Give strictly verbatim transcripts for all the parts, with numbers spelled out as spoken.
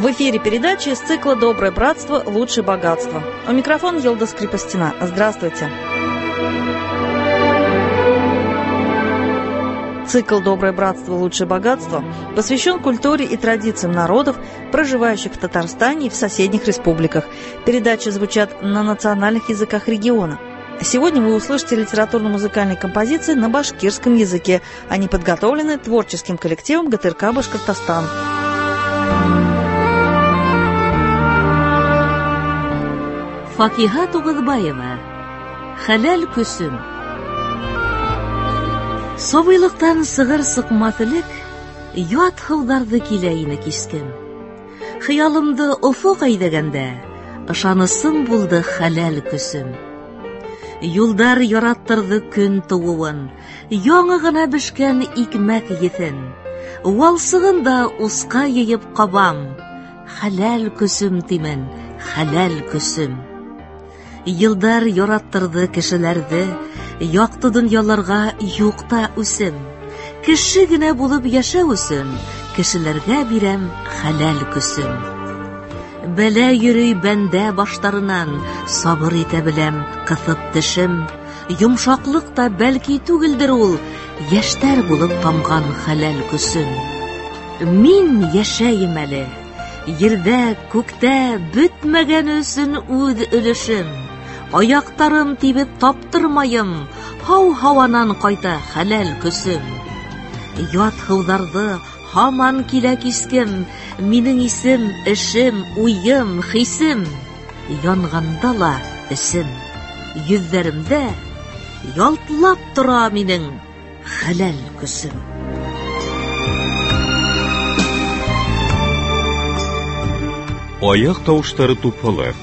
В эфире передачи из цикла «Доброе братство. Лучшее богатство». У микрофона Йылдыз Крепостина. Здравствуйте. Цикл «Доброе братство. Лучшее богатство» посвящен культуре и традициям народов, проживающих в Татарстане и в соседних республиках. Передачи звучат на национальных языках региона. Сегодня вы услышите литературно-музыкальные композиции на башкирском языке. Они подготовлены творческим коллективом ГТРК «Башкортостан». Факиха Тугызбаева. Хәләл көсüm. Сабыйлыктан сыгыр сыкматылык, ят хылдарды килә ине кискем. Хыялымды офык әйдәгәндә, ышанысым булды хәләл көсüm. Юлдар яраттырды көн тууын, яңы гына бешкән икмәк етен. Валсыгында уска йыеп кабам, хәләл көсüm тимен, хәләл көсüm. Йылдар яраттырды кешеләрде, якты дөньяларга юкта үсем. Кеше генә булып яшәү өчен кешеләргә бирәм хәләл көсüm. Бәлә йөрүй бәндә баштарыннан, сабыр итә беләм кысып тешем. Йомшаклык та бәлки түгелдер ул, яшьтәр булып тамган хәләл көсüm. Мин яшәйм әле, ердә, күктә бетмәгән өчен үз өлешем. Аяктарым тибеп таптырмайым, һау-һаванан кайта хәләл көсüm. Ят хыударды һаман килә кискем, минең исем, эшем, уем, хисем. Янганда ла эсем, йөзләремдә ялтлап тора минең хәләл көсüm. Аяк тавыштары тупылы.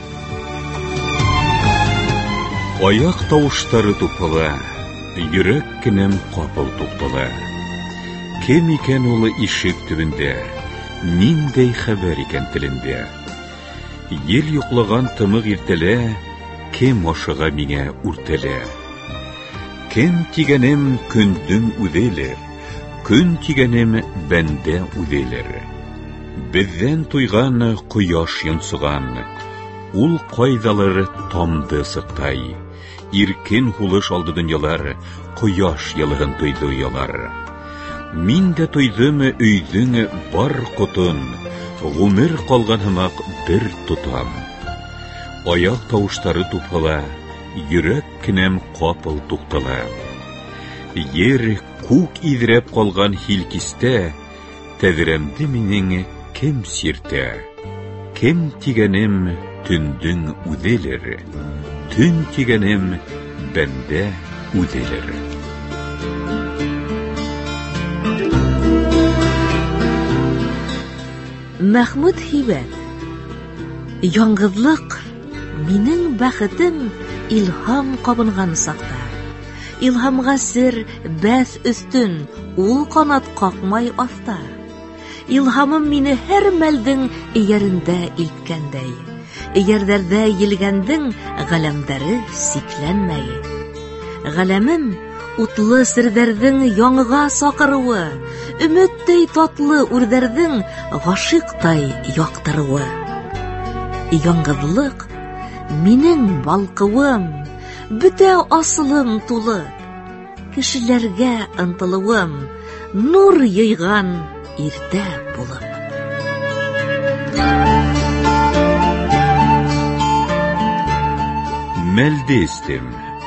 Аяк тавыштары тупылы, йөрәк кенәм капыл туктала. Кем икән ул ишек төбендә, ниндәй хәбәр икән телендә? Ел йоклаган тымык иртәлә, кем ашыга миңа үртәлә? Кем тигәнем көндең үҙелер, көн тигәнем бәндә үҙелер. Бездән туйган кояш йонсыган, ул кайдалыр тамды сыктай. Иркен хулыш алды дөньялар, кояш ялыгын тойды уялар. Мин дә тойдым өйдең бар котын, гомер калган һымак бер тутам. Аяк тавыштары тупыла, йөрәк кенәм капыл туктала. Ер күк иҙрәп калган һилкистә, тәҙрәмде минең кем сиртә? Кем тигәнем төндең үҙелер, төн тигәнем бәндә үҙелер. Мәхмүд Һибәт. Яңғыҙлыҡ минең бәхетем илһам ҡабынған саҡта. Илһамға сер бәҫ өҫтөн, ул ҡанат ҡаҡмай аҫта. Илһамым мине һәр мәлдең эйәрендә илткәндәй. Эйәрҙәрҙә елгәндең ғәләмдәре сикләнмәй. Ғәләмем утлы серҙәрҙең яңыға саҡырыуы, өмөттәй татлы үрҙәрҙең ғашиҡтай яҡтырыуы. Яңғыҙлыҡ минең балҡыуым, бөтә асылым тулы. Кешеләргә ынтылыуым, нур йыйған иртә булып. Мәлдестем.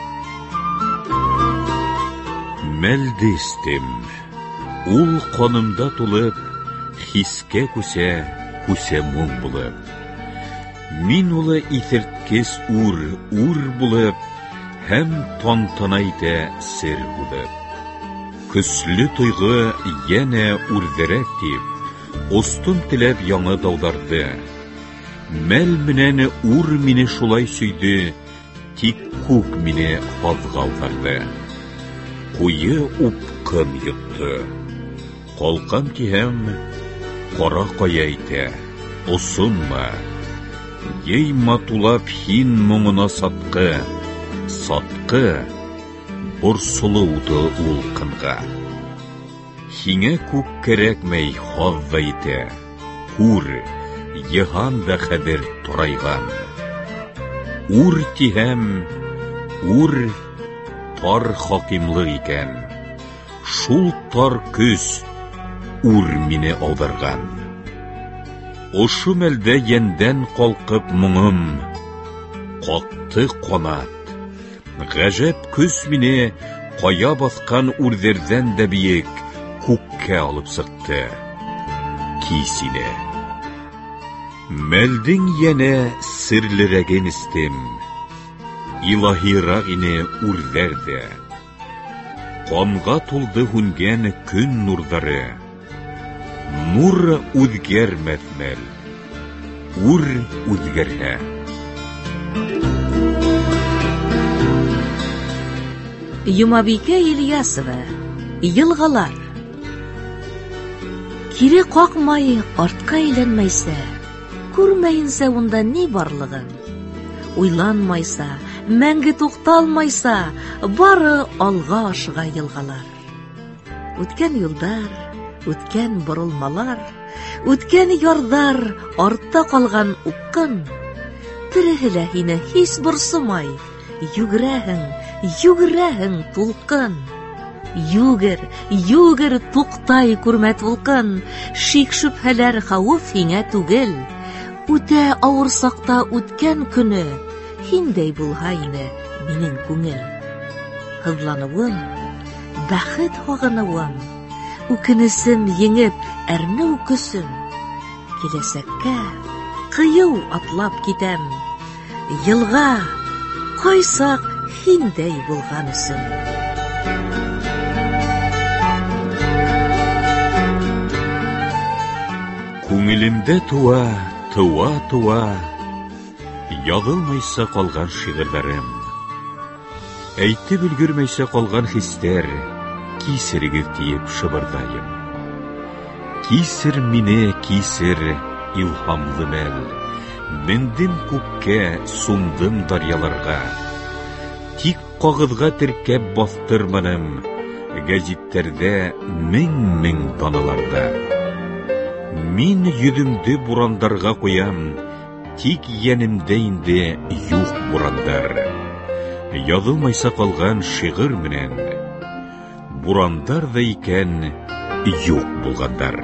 Мәлдестем. Ул ҡанымда тулып, хискә күсә, күсә моң булып. Мин улы иҫерткес үр, үр булып, һәм тантана итә сер булып. Көслө тойғы йәнә үрҙерәк тип, остым теләп яңы дауҙарҙы. Мәл менән үр мине шулай сөйҙө, тик күк мине һаҙға ауҙарҙы. Ҡуйы упҡын йотто. Ҡалҡам тиһәм, ҡара ҡая итә, осонма. Йыйма тулап һин моңона сатҡы, сатҡы, борсоло уты ул ҡынға. Һиңә күк кәрәкмәй һаҙ ҙа итә, күр, йыһан да хәҙер торайған. Ур тиһәм, ур тар хакимлык икән. Шул тар көс ур мине аударған. Ошу мәлдә йәндән калкып моңым, катты канат. Ғәжәп көс мине кая баскан үрҙәрҙән дә биек күккә алып сыҡты. Ки сине. Мәлдең йәнә серлерәген истем. Илаһирак ине үрҙәр ҙә. Ҡанға тулды һүнгән көн нурҙары. Нур үҙгәрмәҫ мәл. Үр үҙгәрһә. Йомабикә Ильясова. Йылғалар. Кире ҡаҡмай, артҡа әйләнмәйсә, күрмәйенсә унда ни барлығын. Уйланмайса, мәңге туҡталмайса, бары алға ашыға йылғалар. Үткән юлдар, үткән боролмалар, үткән ярҙар, артта ҡалған уҡҡын. Тереһе лә һине һис борсомай, йүгерәһең, йүгерәһең тулҡын. Югер, югер, туҡтай күрмәт вулҡын. Шик-шөбһәләр хәүеф һиңә түгел. Үтә ауыр саҡта үткән көнө, һиндәй булһа ине минең күңел. Һыҙланыуым, бәхет һағыныуым, үкенесем еңеп әрнеү көсөм. Киләсәккә ҡыйыу атлап китәм. Йылға, ҡайсаҡ һиндәй булған өсөн. Күңелемдә туа, туа, туа, яҙылмайса ҡалған шиғырҙарым. Әйтеп өлгөрмәйсә ҡалған хистәр, кисерегеҙ тиеп шыбырҙайым. Кисер мине, кисер, илһамлы мәл. Мендем күккә, суңдым дарьяларға. Тик ҡағыҙға теркәп баҫтырманым, гәзиттәрҙә мең-мең даныларҙа. Мин йөҙөмдө бурандарға ҡуям, тик йәнемдә инде юҡ бурандар. Яҙылмайса ҡалған шиғыр менән, бурандар ҙа икән юҡ булғандар.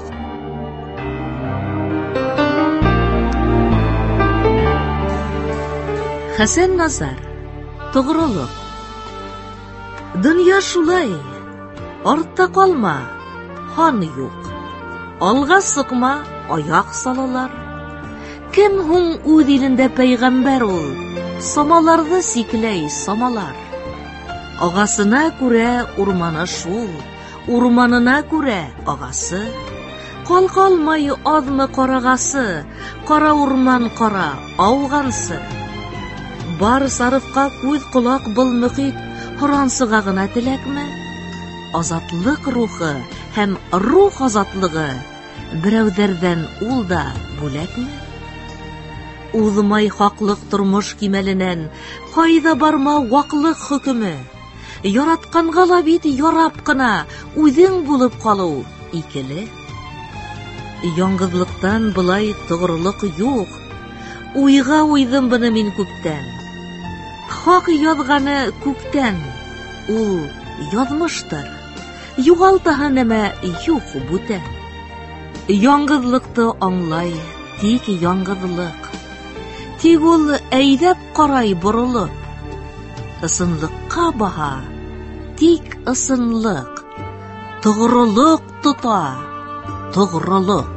Хәсән Назар. Тоғролоҡ. Донъя шулай, артта ҡалма, хан юҡ. Алға сыҡма, аяҡ салалар. Кем һуң үҙ илендә пәйғәмбәр ул? Самаларҙы сикләй самалар. Ағасына күрә урманы шул, урманына күрә ағасы. Ҡал-ҡалмай аҙмы ҡарағасы, ҡара урман ҡара ауғансы. Бар сарыфҡа күҙ ҡолаҡ был мөхит, һорансыға ғына теләкме? Азатлык рухы һәм рух азатлығы берәүҙәрҙән ул да бүләкме? Уҙмай хаҡлык тормош кимәленән, ҡайҙа барма ваҡлык хөкөмө. Яратҡанға ла бит ярап ҡына үҙең булып ҡалыу икеле. Яңғыҙлыҡтан былай тоғролоҡ юҡ. Уйға уйҙым быны мин күптән. Хаҡ яҙғаны күктән, ул яҙмыштыр. Юғалтаһы нәмә юҡ бүтән. Яңғыҙлыҡты аңлай, тик яңғыҙлыҡ. Тик ул әйҙәп ҡарай боролоп. Ысынлыҡҡа баһа, тик ысынлыҡ. Тоғролоҡ тота, тоғролоҡ.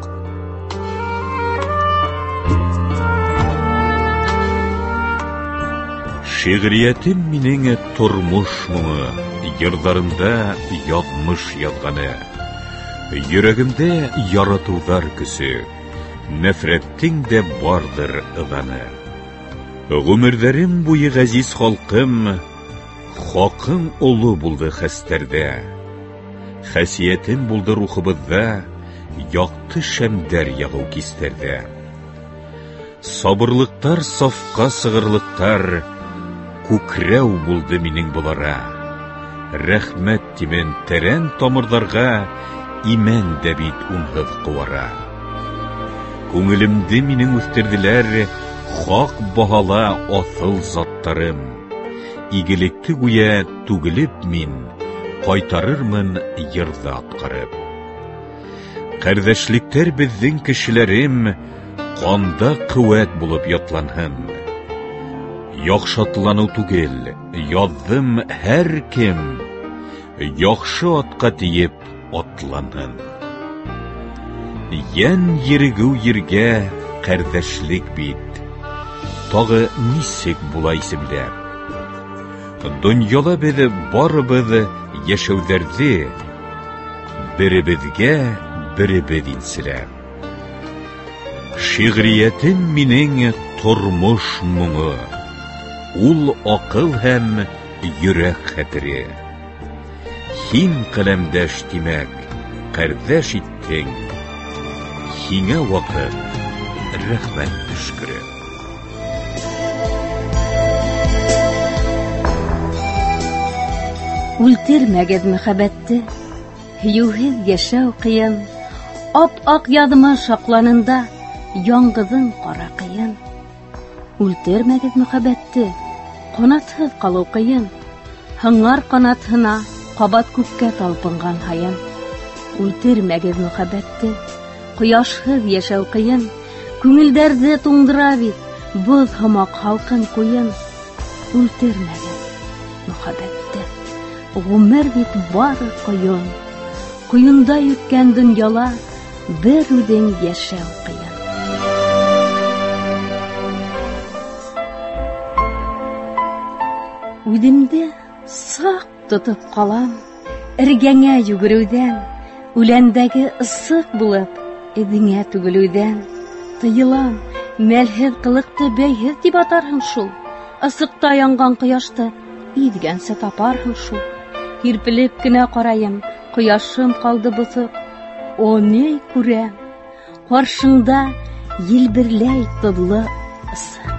Шиғриәтем минең тормош моңы, йырҙарында яҙмыш яҙғаны. Йөрәгемдә яратыуҙар көсө, нәфрәттең дә бардыр ыҙаны. Ғүмерҙәрем буйы ғәзиз халҡым, хаҡың оло булды хәстәрҙә. Хәсиәтем булды рухыбыҙҙа, яҡты шәмдәр яғыу кистәрҙә. Сабырлыҡтар сафҡа сығырлыҡтар, күкрәү булды минең булара. Рәхмәт тимен тәрән тамырҙарға, имән дә бит унһыҙ ҡыуара. Күңелемде минең үстерделәр хак баһала асыл заттарым. Игелекке гүя түгелеп мин, кайтарырмын йырда аткарып. Кардәшлектәр безнең кешеләрем, канда куәт булып ятланһын. Яхшатлану түгел, яздым һәр кем, яхшы атка тиеп атланһын. Ян йөрегү йөргә кардәшлек бит, тагы нисек була исемләр. Дөньяда без барыбыз яшәүдәрде, беребезгә беребез инселәр. Шигъриятем минең тормыш моңы, ул акыл һәм йөрәк хәтере. Һин каләмдәш тимәк, кардәш иттең, һиңә вакыт рәхмәт төшкере. Үлтермәгез мәхәббәтте, һөюһез яшәү кыен, ап-ак язмыш акланында яңгызың кара кыен. Үлтермәгез мәхәббәтте, канатһыз калу кыен, һыңар канатһына кабат күккә талпынган һайын. Үлтермәгез мәхәббәтте, кояшһыз яшәү кыен, күңелдәрҙе туңдыра бит боҙ һымаҡ һалҡын ҡуйын. Үлтермәгез мәхәббәтте, ғүмер бит бары ҡойон, ҡойонда йөткән донъяла бер үҙең йәшәү ҡыйын. Үҙемде саҡ тотоп ҡалам, эргәңә йүгереүҙән, үләндәге ысыҡ булып, эҙеңә түгелеүҙән. Тыйылам, мәлһеҙ ҡылыҡты бәйһеҙ тип атарһың шул, ысыҡта янған ҡояшты иҙгәнсе тапарһың шул. Һирпелеп кенә ҡарайым, ҡояшым ҡалды боҫоҡ. О, ни күрәм, ҡаршыңда елберләй тоҙло ысыҡ.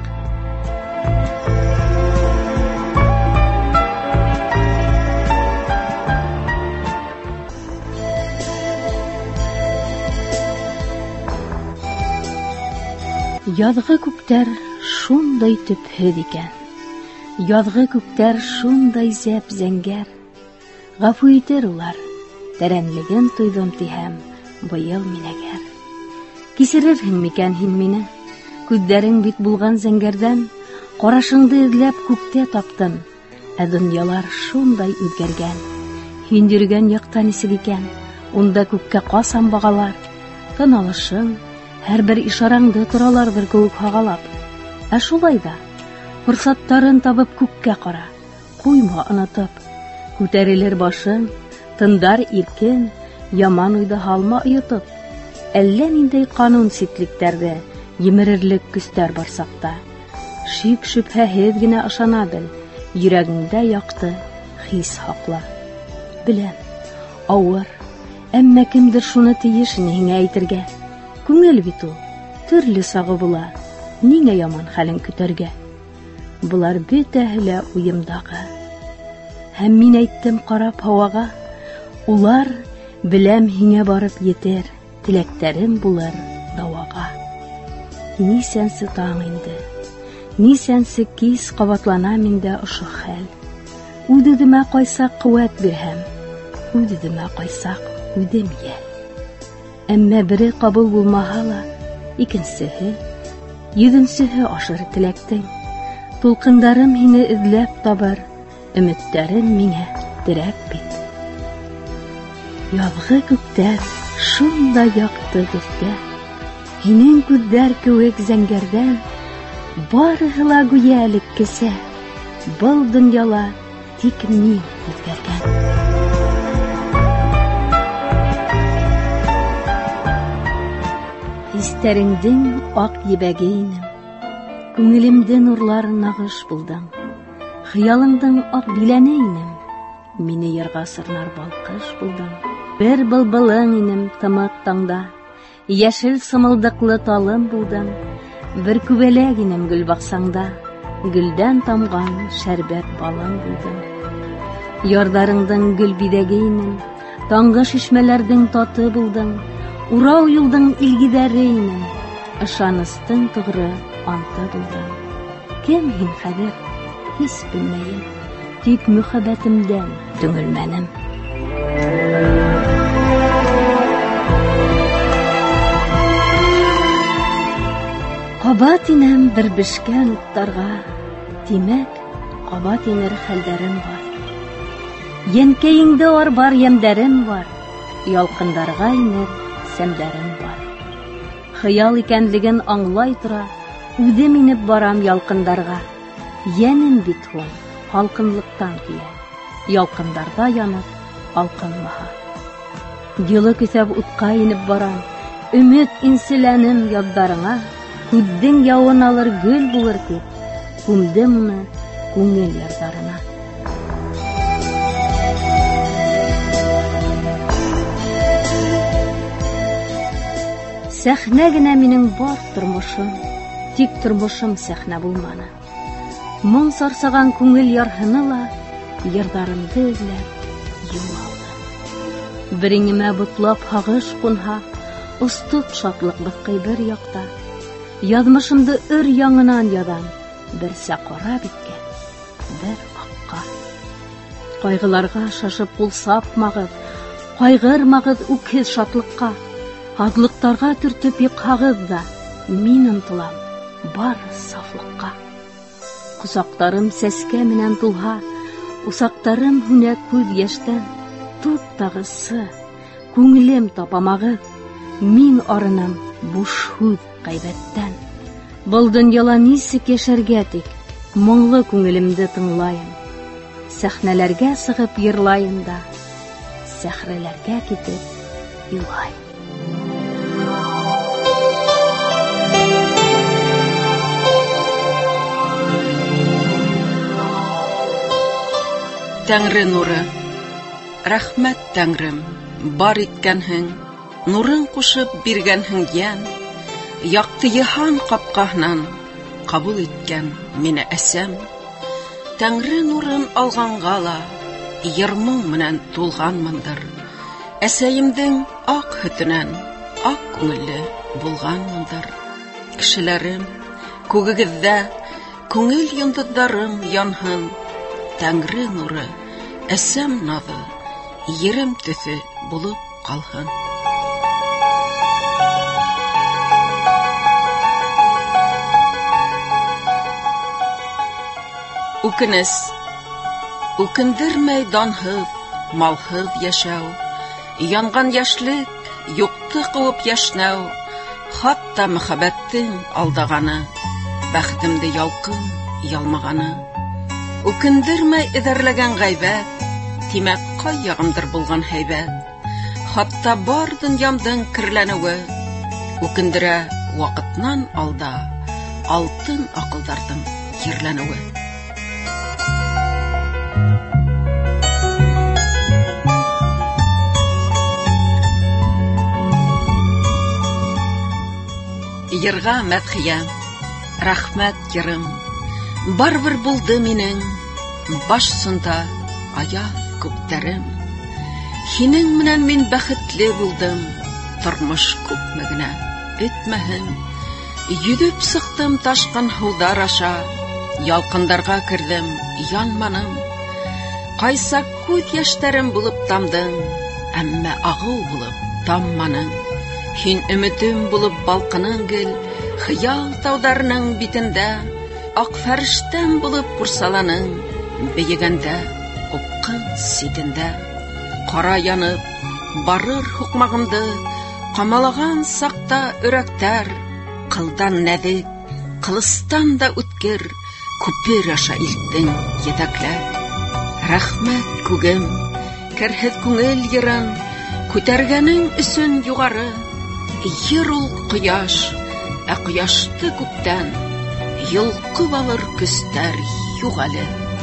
Яҙғы күктәр шундай төпһөҙ икән, яҙғы күктәр шундай зәп-зәңгәр. Ғәфү итер улар, тәрәнлеген тойҙом тиһәм, быйыл мин әгәр. Кисерерһең микән һин мине, күҙҙәрең бит булған зәңгәрҙән, ҡарашыңды эҙләп күктә таптым, ә донъялар шундай үҙгәргән. Һин йөрөгән яҡта нисек икән, унда күккә ҡасан бағалар, тын-алышың, һәр бер ишараңды тораларҙыр кеүек һағалап. Ә шулай да, форсаттарын табып күккә ҡара, ҡуйма онотоп. Күтәрелер башың, тындар иркен, яман уйды һалма ойотоп. Әллә ниндәй ҡанун ситлектәрҙе, емерерлек көстәр бар саҡта. Шик-шөбһәһеҙ генә ышана бел, йөрәгеңдә яҡты хис һаҡла. Беләм, ауыр, әммә кемдер шуны тейеш ине һиңә әйтергә. Күңел бит ул, төрлө сағы була, ниңә яман хәлен көтәргә? Былар бөтәһе лә уйымдағы. Һәм мин әйттем ҡарап һауаға, улар беләм һиңә барып етер, теләктәрем булыр дауаға. Нисәнсе таң инде, нисәнсе кис ҡабатлана миндә ошо хәл. Үҙ-үҙемә ҡайсаҡ ҡеүәт бирһәм, үҙ-үҙемә ҡайсаҡ үҙем йәл. Әммә бере ҡабул булмаһа ла, икенсеһе, йөҙөнсөһө ашыр теләктең. Тулҡындарым һине эҙләп табыр, өмөттәрем миңә терәк бит. Яҙғы күктәр шунда яҡты беҙгә, һинең күҙҙәр кеүек зәңгәрҙән, барыһы ла гүя элеккесә, был донъяла тик мин үҙгәргән. Хистәреңдең аҡ ебәге инем, күңелемде нурлар нағыш булдың. Хыялыңдың аҡ биләне инем, мине йырға сырнар балҡыш булдың. Бер былбылың инем тымыҡ таңда, йәшел сымылдыҡлы талым булдың. Бер күбәләк инем гөл баҡсаңда, гөлдән тамған шәрбәт балың булдың. Ярҙарыңдың гөл биҙәге инем, таңғы шишмәләрҙең таты булдың. Урау юлдың илгиҙәре инем, ышаныстың тұғыры анты булдым. Кем һин хәзер? Һис белмәйем, тик мөхәббәтемдән түңелмәнем. Кабат инәм бер бешкән уттарга, тимәк, кабат инер хәлдәрем бар. Янкәеңдә арбар ямдәрем бар, ялкындарга инер сәмдәрем бар. Хыял икәнлеген аңлай тора, үҙем инеп барам ялкындарга. Йәнем бит һуң халкынлыктан көйә, ялкындарда янып алкынмаһа. Йылы көсәп утка инеп барам, өмет инселәнем яддарыңа. Күддең яуын алыр гөл булыр күп, күмдем уны күңел ярдарына. Сәхнә генә минең бар тормышым, тик тормышым сәхнә булманы. Моң сарсаган күңел ярһыны ла ярдарымды эзләп юл алды. Бериңемә бутлап һагыш кунһа, устып шатлык быткый бер якта. Язмышымды өр яңынан ядам, берсә кара биткә, бер акка. Кайгыларга шашып кул сапмагыз, кайгырмагыз үкһез шатлыкка. Адлыктарга түртеп йыкһагыз да, мин ынтылам бары сафлыкка. Кусактарым сәскә менән тулһа, усактарым һүнә күз яшьтән. Туктагысы, күңелем тапамагыз, мин арынам буш һүз кайбәттән. Был дөньяла нисек яшәргә тик, моңлы күңелемде тыңлайым. Сәхнәләргә сыгып йырлайым да, сәхрәләргә китеп илайым. Тәңре нуры, рәхмәт Тәңрем, бар иткәнһең, нурын кушып биргәнһең йән, якты йыһан капкаһынан кабул иткән мине әсәм. Тәңре нурын алганга ла йыр-моң менән тулганмындыр. Әсәемдең ак һөтенән ак күңелле булганмындыр. Кешеләрем, күгегездә күңел йондыздарым янһын. Тәңре нуры, әсәм наҙы, ерем төҫө булып ҡалһын. Үкенес, үкендермәй данһыҙ, малһыҙ йәшәү, янған йәшлек, юҡты ҡыуып йәшнәү, хатта мөхәббәттең алдағаны, бәхетемде ялҡын ялмағаны. Үкендермәй эҙәрләгән ғәйбәт, тимәк ҡай яғымдыр булған һәйбәт. Хатта бар донъямдың керләнеүе, үкендерә ваҡытнан алда алтын аҡылдарҙың ерләнеүе. Йырға мәҙхиә, рәхмәт йырым, барбыр булды минең башсында аяҙ күптәрем. Һинең менән мин бәхетле булдым, тормош күпме генә өтмәһен. Йөҙөп сыҡтым ташҡан һыуҙар аша, ялҡындарға керҙем, янманым. Ҡайса күҙ йәштәрем булып тамдың, әммә ағыу булып тамманың. Һин өмөтөм булып балҡының гел, хыял тауҙарының битендә. Ак фәрештәм булып ҡурсаланың, бейегәндә, упҡын ситендә. Ҡара янып, барыр һуҡмағымды, ҡамалаған саҡта өрәктәр, ҡылдан нәҙек, ҡылыстан да үткер, күпер аша илттең етәкләр. Рәхмәт күгем, керһеҙ күңел йырын, күтәргәнең өсөн юғары. Йыр ул ҡояш, ә ҡояшты күктән йолҡоп алыр көстәр юҡ әле.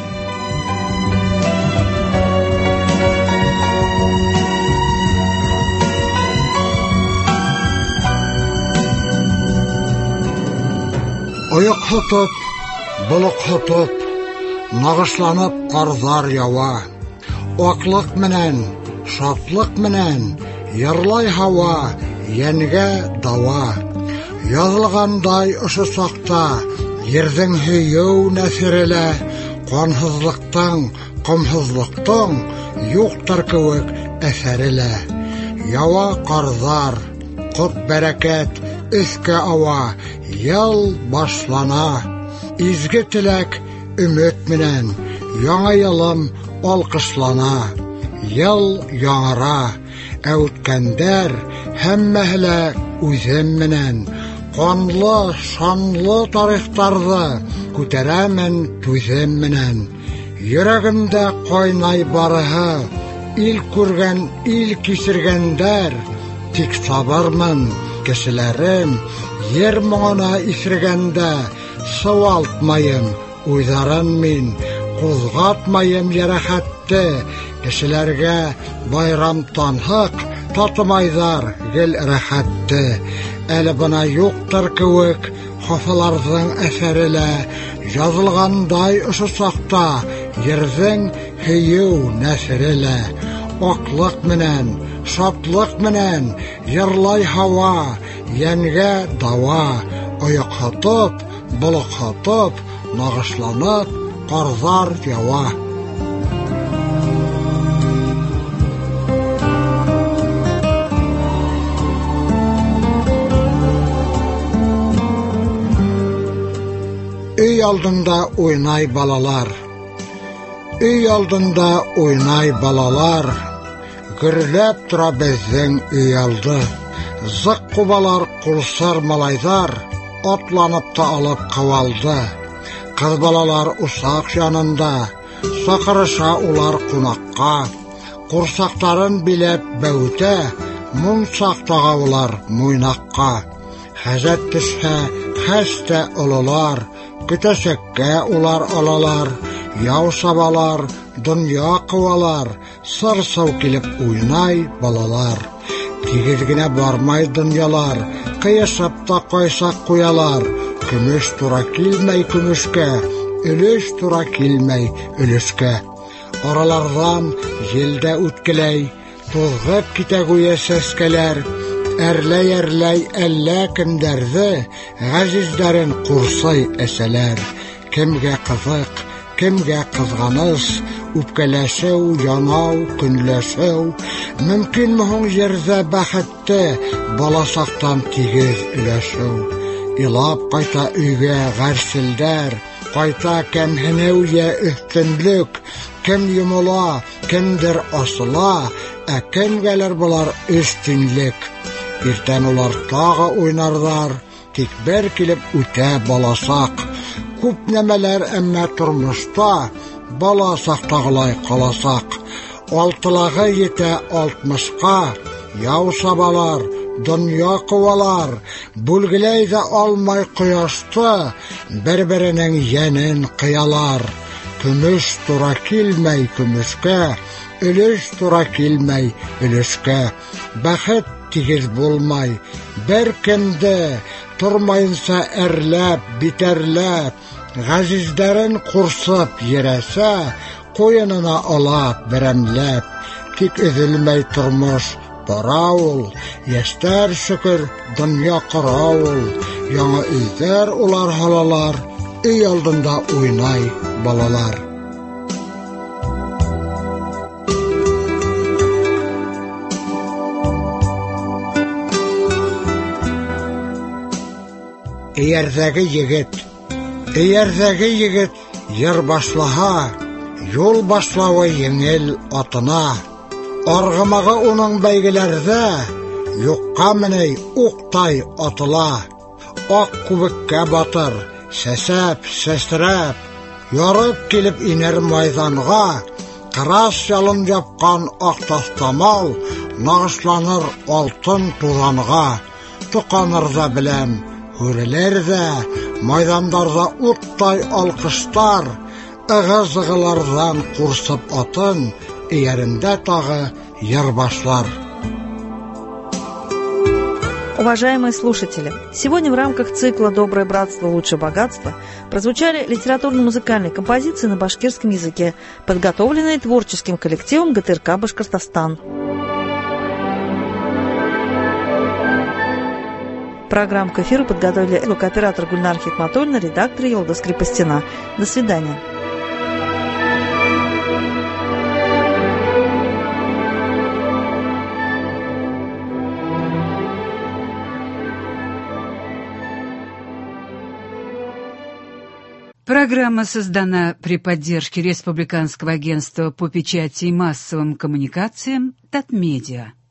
Ояҡ һотоп, болоҡ һотоп, нағышланып ҡарҙар яуа. Аҡлыҡ менән, шатлыҡ менән, йырлай һауа, йәнгә дауа. Язылгандай ошо сакта ердең һөйөү нәсереле, канһызлыктың, комһызлыктың юктыр кебек әсәреле. Ява карзар, кот бәрәкәт өскә ава, ел башлана. Изге теләк өмет менән, яңа елым алкышлана. Ел яңара, ә үткәндәр һәммәһе үзем менән. Канлы, шанлы тарихтарҙы күтәрәмен түзем менән. Йөрәгемдә кайнай барыһы, ил күргән, ил кисергәндәр. Тик сабырмын, кешеләрем, ер моңона исергәндә. Сыуалтмайым уйҙарын мин, ҡуҙғатмайым йәрәхәтте. Кешеләргә байрам танһыҡ, татымайҙар гел рәхәтте. Әле бына юҡтыр кеүек хафаларҙың әҫәрелә. Язылғандай ошо саҡта ерҙең һөйөү нәҫерелә. Аҡлыҡ менән, шатлыҡ менән йырлай һауа, йәнгә дауа. Ойоҡһотоп, болоҡһотоп, нағышланып, ҡарҙар яуа. Өй алдында уйнай балалар. Өй алдында уйнай балалар. Гөрләп тора беҙҙең өй алды. Зыҡ ҡубалар, ҡулсар малайҙар атланып та алып ҡыуалды. Ҡыҙ балалар усаҡ янында, саҡырыша улар ҡунаҡҡа. Ҡурсаҡтарын биләп бәүетә, мунсаҡ таға улар муйнаҡҡа. Хәзәт төшһә, хәстә ололар, көтәсәккә улар алалар. Яу сабалар, донъя ҡыуалар, сыр-сыу килеп уйнай балалар. Тигеҙ генә бармай донъялар, ҡыйышып та ҡайсаҡ ҡуялар. Көмөш тура килмәй көмөшкә, өлөш тура килмәй өлөшкә. Араларҙан елдә үткеләй, туҙғып китә гүйә сәскәләр. Әрләй-әрләй әллә кемдәрҙе, ғәзиздәрен ҡурсай әсәләр. Кемгә ҡыҙыҡ, кемгә ҡыҙғаныс, үпкәләшеү, янау, көнләшеү. Мөмкинме һуң ерҙә бәхетте, баласаҡтан тигеҙ өләшеү. Илап ҡайта өйгә ғәрселдәр, ҡайта кәмһенеү йә өҫтөнлөк. Кем йомола, кемдер асыла, ә кемгәлер былар өҫтөнлөк. Иртән улар тағы уйнарҙар, тик бер килеп үтә баласаҡ. Күп нәмәләр әммә тормошта баласаҡтағылай ҡаласаҡ. Алтылағы етә алтмышҡа, яу сабалар, донъя ҡыуалар. Бүлгеләй ҙә алмай ҡояшты, бер-беренең йәнен ҡыялар. Көмөш тура килмәй көмөшкә, өлөш тура килмәй өлөшкә. Бәхет тигеҙ булмай, бер кемде тормайынса әрләп, битәрләп. Ғәзиздәрен ҡурсып ерәсә, ҡуйынына алап, берәмләп. Тик өҙөлмәй тормош бара ул, йәштәр шөкөр, донъя ҡора ул. Яңы өйҙәр улар һалалар, өй алдында уйнай балалар. Эйәрҙәге егет, эйәрҙәге егет йыр башлаһа, юл башлауы еңел атына. Арғымағы уның бәйгеләрҙә, юҡҡа менәй уҡтай атыла. Аҡ күбеккә батыр, сәсәп, сәсрәп, ярып килеп инер майҙанға. Ҡырас ялын япҡан аҡ таҫтамал нағышланыр алтын туҙанға. Тоҡаныр ҙа беләм, һүрелер ҙә, майҙандарҙа уттай алҡыштар. Ығы-зығыларҙан ҡурсып атын, эйәрендә тағы йыр башлар. Уважаемые слушатели, сегодня в рамках цикла «Доброе братство, лучшее богатство» прозвучали литературно-музыкальные композиции на башкирском языке, подготовленные творческим коллективом ГТРК «Башкортостан». Программу к эфиру подготовили звукооператор Гульнар Хикматульна, редактор Елда Скрипостина. До свидания. Программа создана при поддержке Республиканского агентства по печати и массовым коммуникациям «Татмедиа».